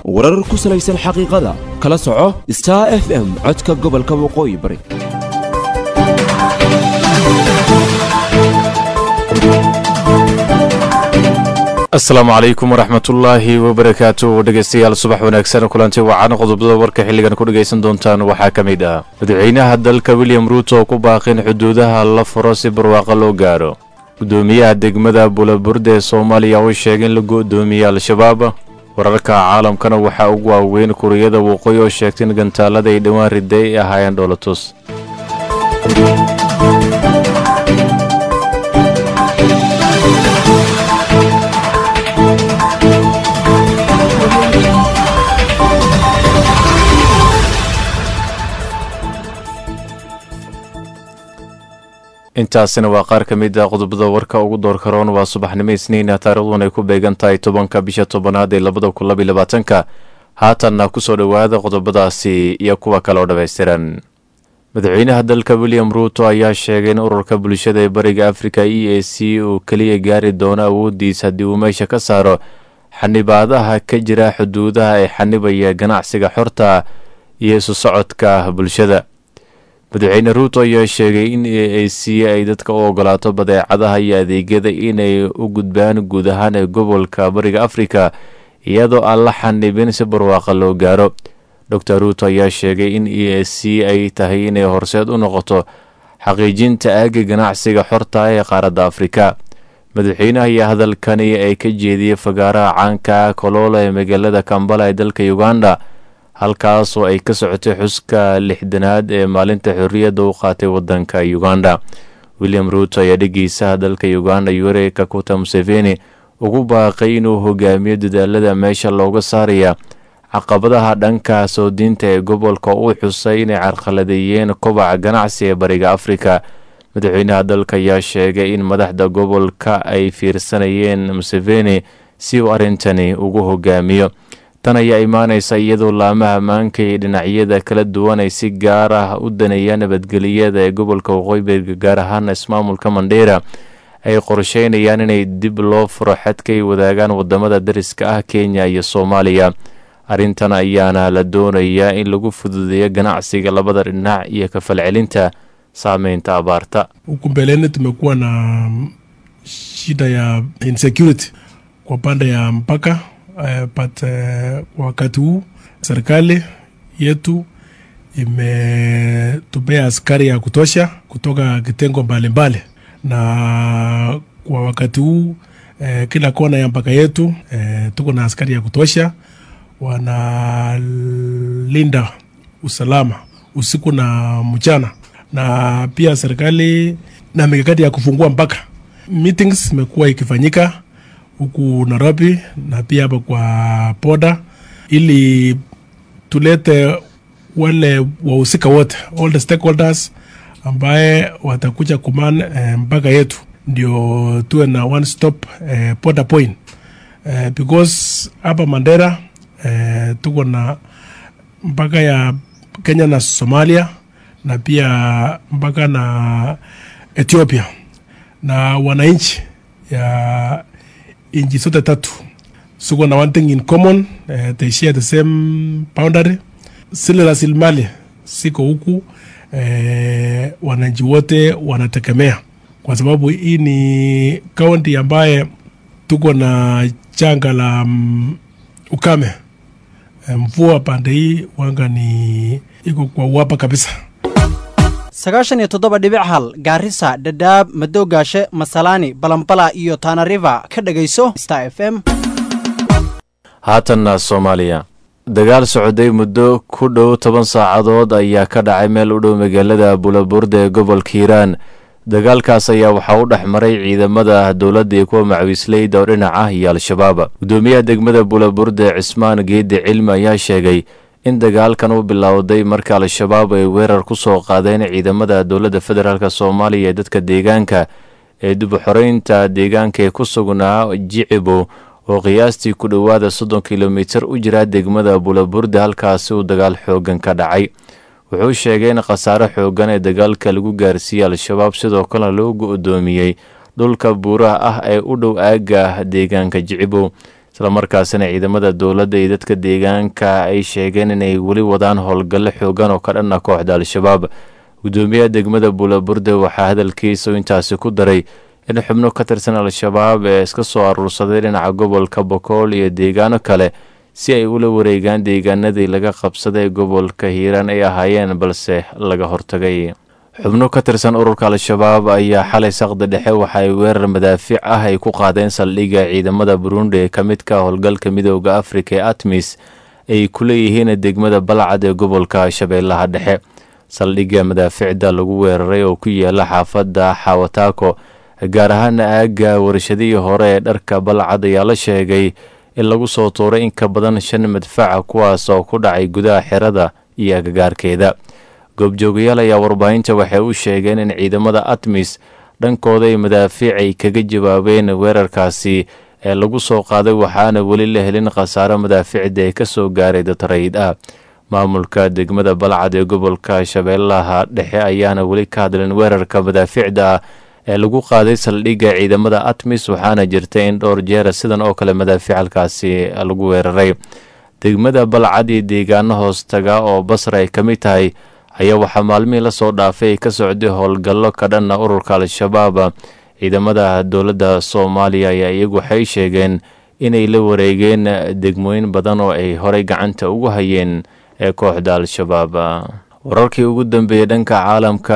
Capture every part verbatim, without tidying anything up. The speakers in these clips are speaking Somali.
warar ku salaysan xaqiiqada kala soco Star F M codka gobolka waqooyi bari. السلام عليكم ورحمة الله وبركاته dhegeystayaal subax wanaagsan kulantii wacan qodobada warka xilligan ku dhageysan doontaan waxaa kamid ah madaxweynaha dalka William Ruto ku baaqin xuduudaha la furo si barwaaqo loo gaaro gudoomiyaha degmada Bulaburde ee Soomaaliya oo sheegay in la gudoomiye al-shabaab wararka caalamkana waxa ugu waaweyn Kuuriyada Waqooyi oo sheegtay in gantaalada ay dhawaan riday ahaayeen dowlatus intaasina waa qaar ka mid ah qodobada warka ugu door karoon waa subaxnimo Isniin taariikhduna ay ku beegan tahay tobanka bisha tobanaad ee labada kun iyo labaatanka haatanna ku soo dhawaada qodobadaasi iyo kuwa kale oo dhameystiran madaxweynaha dalka William Ruto ayaa sheegay in ururka bulshada ee bariga Afrika E A C uu kaliya gaari doono awoodiisa haddii uu meesha ka saaro xanibaadaha ka jira xuduudaha ee xanibaya ganacsiga xorta iyo isu socodka bulshada madaxweyne Ruto ayaa sheegay in E A C ay dadka u ogolaato badeecadaha iyo adeegyada inay u gudbaan guud ahaan ee gobolka bariga Afrika iyadoo aan la xanibin si barwaaqo loo gaaro Doctor Ruto ayaa sheegay in E A C ay tahay inay horseed u noqoto xaqiijinta aagga ganacsiga xorta ee qaaradda Afrika madaxweynaha ayaa hadalkani ay ka jeediyay fagaaraha caanka Kololo ee magaalada Kampala ee dalka Uganda halkaas oo ay ka socotay xuska lixdanaad ee maalinta xorriyadda u qaatay wadanka Uganda William Ruto ayaa dhigaysa dalka Uganda Yoweri Kaguta Museveni ugu baaqay inuu hogaamiyo dadaalada meesha looga saaraya caqabadaha dhanka soo diinta ee gobolka uu xusay inay carqaladeeyeen kobaca ganacsi ee bariga Afrika madaxweynaha dalka ayaa sheegay in madaxda gobolka ay fiirsanayeen Museveni si uu arintani ugu hogaamiyo tan ayaa imaanaysa iyadoo laamaha ammaanka iyo dhinacyada kala duwan ay si gaar ah u daneeyaan nabadgelyada ee gobolka waqooyi bari gaar ahaan ismaamulka Mandera ay qorsheynayaan inay dib loo furo xadka ay wadaagaan wadamada dariska ah Kenya iyo Soomaaliya arintan ayaana la doonayaa in lagu fududeeyo ganacsiga labada dhinac iyo ka falcelinta saameynta abaarta huku mbeleni tumekuwa na shida ya insecurity kwa pande ya mpaka Uh, but uh, wakati huu serikali yetu imetupea askari ya kutosha kutoka kitengo mbalimbali na kwa wakati huu uh, kila kona ya mpaka yetu uh, tuko na askari ya kutosha wanalinda usalama usiku na mchana na pia serikali na mikakati ya kufungua mpaka meetings imekuwa ikifanyika huku Nairobi na pia hapa kwa poda ili tulete wale wahusika wote all the stakeholders ambaye watakuja kuman eh, mpaka yetu ndio tuwe na one stop eh, poda point eh, because hapa Mandera eh, tuko na mpaka ya Kenya na Somalia na pia mpaka na Ethiopia na wananchi ya inji zote tatu suko na one thing in common uh, they share the same boundary sile rasilimali siko huku uh, wananchi wote wanategemea kwa sababu hii ni kaunti ambaye tuko na janga la um, ukame mvua pande hii wanga ni iko kwa wapa kabisa sagaashan iyo toddoba dhibic hal Garissa Dadaab Madoogaashe Masalani Balambala iyo Tana River ka dhageyso Star F M haatanna Soomaaliya dagaal socday muddo ku dhow toban saacadood ayaa ka dhacay meel u dhow magaalada Bulaburde ee gobolka Hiiraan dagaalkaas ayaa waxa uu dhaxmaray ciidamada dawladda ee kuwa macawisleyda oo dhinaca ah iyo al-shabaab gudoomiyaha degmada Bulaburde Cismaan Geedi Cilmi ayaa sheegay in dagaalkan uu bilowday marka al-shabaab ay weerar ku soo qaadeen ciidamada dawladda federaalka Soomaaliya ee dadka deegaanka ee dib u xoreynta deegaanka ee ku sugnaa Jicibo oo qiyaastii ku dhawaada soddon kiiloomitir u jira degmada Bulaburde halkaas uu dagaal xoogan ka dhacay wuxuu sheegay in khasaare xoogan ee dagaalka lagu gaarsiiyay al-shabaab sidoo kale loo go'doomiyay dhulka buuraha ah ee u dhow aaga deegaanka Jicibo islamarkaasina ciidamada dowladda iyo dadka deegaanka ay sheegeen inay weli wadaan howlgallo xoogan oo ka dhan ah kooxda al-shabaab. gudoomiyaha degmada buulaburde waxaa hadalkiisa intaasi ku daray in xubno ka tirsan al-shabaab ee iska soo aruursaday dhinaca gobolka bokool iyo deegaano kale si ay ula wareegaan deegaanadii laga qabsaday gobolka hiiraan ay ahaayeen balse laga hortagay. xubno ka tirsan ururka al-shabaab ayaa xalay saqda dhexe waxa ay weerar madaafiic ah ay ku qaadeen saldhigga ciidamada burundi ee ka midka howlgalka midooda afrika ee atmis ay ku leeyihiin degmada balcad ee gobolka shabeellaha dhexe. saldhigga madaaficda lagu weeraray oo ku yaala xaafadda xawataako gaar ahaan aagga warshadihii hore ee dharka balcad ayaa la sheegay in lagu soo tuuray in ka badan shan madfaca kuwaas oo ku dhacay gudaha xerada iyo agagaarkeeda. goobjoogayaal ayaa warbaahinta waxay u sheegeen in ciidamada atmis dhankooda ay madaafiic ay kaga jawaabeen weerarkaasi ee lagu soo qaaday waxaana weli la helin khasaaro madaaficda ee ka soo gaaray dad rayid ah. maamulka degmada balcad ee gobolka shabeellaha dhexe ayaana weli ka hadlin weerarka madaaficda ah ee lagu qaaday saldhigga ciidamada atmis waxaana jirta in dhowr jeer sidan oo kale madaafiic halkaasi lagu weeraray. degmada balcad iyo deegaano hoostaga oo basra ay ka mid tahay ayaa waxaa maalmihii la soo dhaafay ka socday howlgallo ka dhanna ururka al-shabaab. ciidamada dowladda soomaaliya ayaa iyagu waxay sheegeen inay la wareegeen degmooyin badan oo ay horey gacanta ugu hayeen ee kooxda al-shabaab. wararkii ugu dambeeyey dhanka caalamka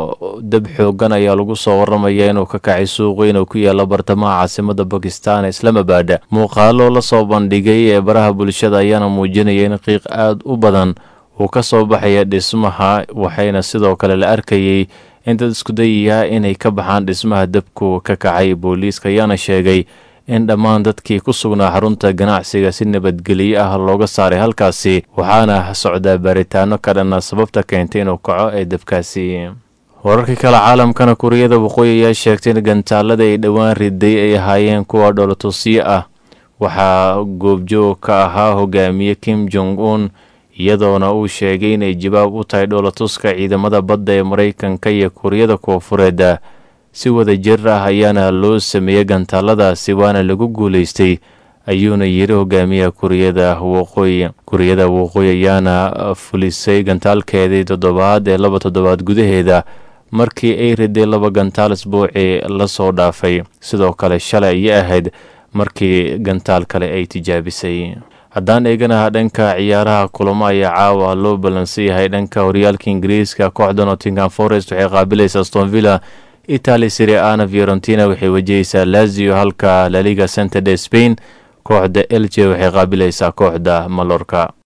dab xoogan ayaa lagu soo waramaya inuu ka kacay suuq weyn oo ku yaala bartamaha caasimada bakistan islamabad. muuqaalo la soo bandhigay ee baraha bulshada ayaana muujinaya in qiiq aad u badan uu ka soo baxaya dhismaha waxayna sidoo kale la arkayay in dad isku dayaya inay ka baxaan dhismaha dabku ka kacay. booliiska ayaana sheegay in dhammaan dadkii ku sugnaa xarunta ganacsiga si nabadgelyo ah looga saaray halkaasi waxaana socdaa baaritaano ka dhanna sababta keentay inuu kaco ee dabkaasi. wararkii kale caalamkana kuuriyada waqooyi ayaa sheegtay in gantaalada ay dhowaan riday ay ahaayeen kuwa dhoolatusiyo ah. waxaa goobjoog ka ahaa hogaamiye kim jong un iyadoona uu sheegay inay jawaab u tahay dhoolatuska ciidamada badda ee maraykanka iyo kuuriyada koonfureed. si wada jir ah ayaana loo sameeyey gantaaladaasi waana lagu guulaystay ayuuna yiri hogaamiyaha kuuriyada waqooyi. kuuriyada waqooyi ayaana fulisay gantaalkeedii toddobaad ee laba toddobaad gudaheeda markii ay riday laba gantaal isbuucii la soo dhaafay. sidoo kale shalay ayay ahayd markii gantaal kale ay tijaabisay. haddaan eeganaha dhanka ciyaaraha kulamo ayaa caawa loo ballansan yahay dhanka horyaalka ingiriiska. kooxda Nottingham Forest waxay qaabilaysaa Aston Villa. Italy Serie A Fiorentina waxay wajahaysaa Lazio halka La Liga Santander Spain kooxda Elche waxay qaabilaysaa kooxda Mallorca.